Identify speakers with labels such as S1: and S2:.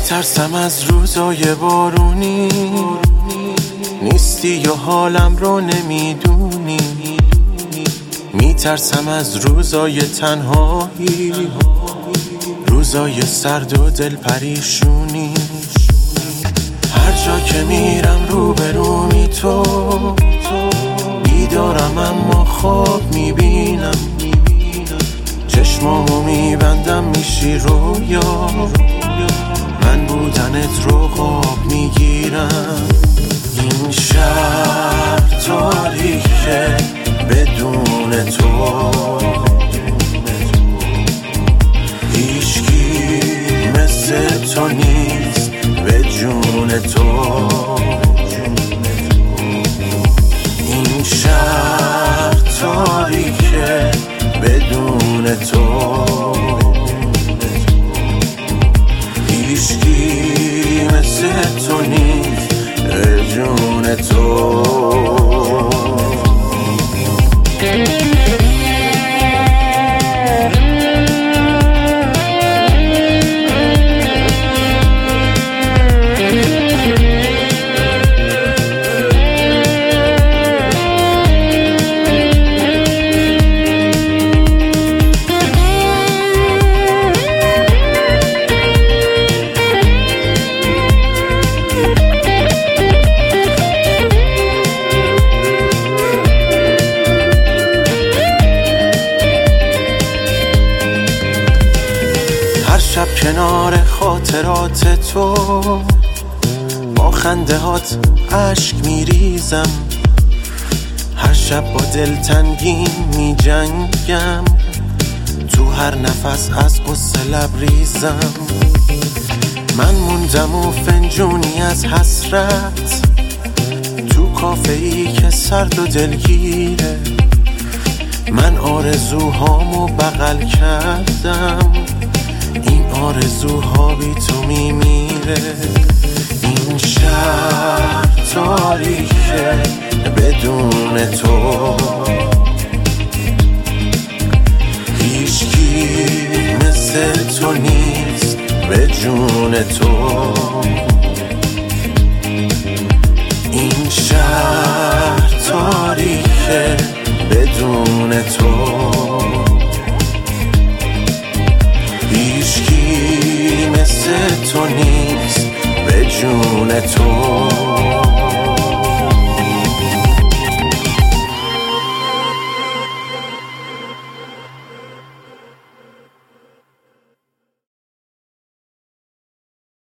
S1: میترسم از روزای بارونی، نیستی یا حالم رو نمیدونی. میترسم از روزای تنهایی، روزای سرد و دل پریشونی. هر جا که میرم روبرومی تو، بیدارم اما خواب میبینم. چشمامو میبندم میشی رویا، من بودنت رو خواب میگیرم. این شهر تاریکه بدون تو، هیچکی مثل تو نیست به جون تو. این شهر تاریکه بدون تو، هیچکی مثل تو نیست به جون تو. شب کنار خاطرات تو، با خنده هات عشق میریزم. هر شب با دلتنگی می جنگم، تو هر نفس از غصه لبریزم. من موندم و فنجونی از حسرت، تو کافه ای که سرد و دلگیره. من آرزوهامو بغل کردم، این آرزوها بی تو میمیره. این شهر تاریکه بدون تو، هیچکی مثل تو نیست به جون تو. این شهر تاریکه بدون تو، هیچکی مثل تو نیست به جون تو.